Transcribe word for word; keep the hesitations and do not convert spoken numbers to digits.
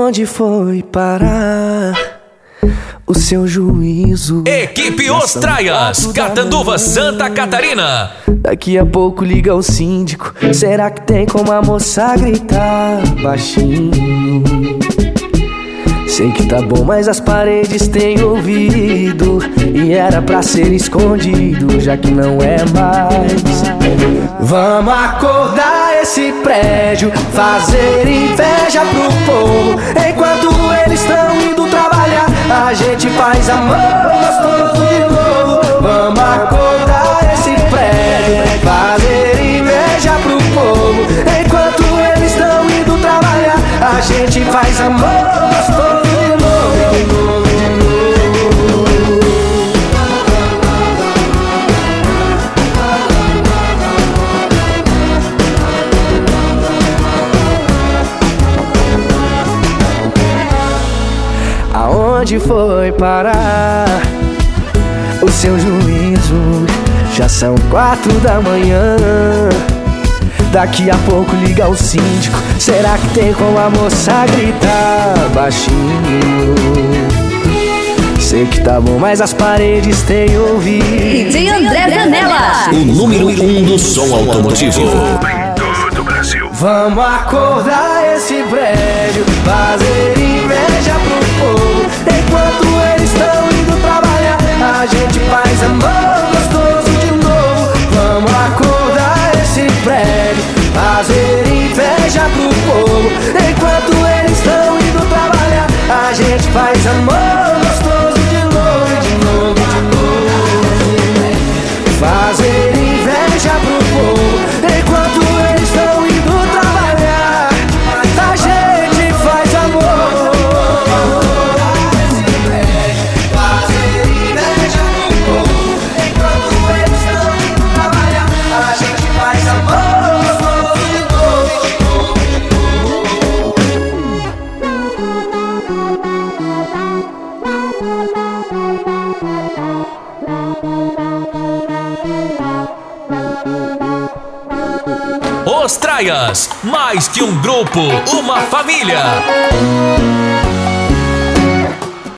Aonde foi parar o seu juízo? Equipe Os Traias, Catanduva, Santa Catarina. Daqui a pouco liga o síndico. Será que tem como a moça gritar baixinho? Sei que tá bom, mas as paredes têm ouvido, e era pra ser escondido, já que não é mais. Vamos acordar esse prédio, fazer inveja pro povo. Enquanto eles estão indo trabalhar, a gente faz amor gostoso de novo. Vamos acordar esse prédio, fazer inveja pro povo. Enquanto eles estão indo trabalhar, a gente faz amor gostoso de novo, de novo, de novo. Aonde foi parar o seu juízo? Já são quatro da manhã. Daqui a pouco liga o síndico. Será que tem como a moça gritar baixinho? Sei que tá bom, mas as paredes têm ouvido. D J André Zanella, o número um do som automotivo em todo o Brasil. Vamos acordar esse prédio, fazer inveja pro povo. Enquanto eles estão indo trabalhar, a gente faz amor gostoso de novo. Vamos acordar esse prédio, fazer inveja pro povo. Enquanto eles estão indo trabalhar, a gente faz amor gostoso de novo, de novo, de novo. Fazer inveja pro povo. Enquanto eles estão indo trabalhar, a gente faz amor. Fazer inveja pro povo. Enquanto eles estão indo trabalhar, a gente faz amor gostoso de novo, de novo, Os Traias, mais que um grupo, uma família.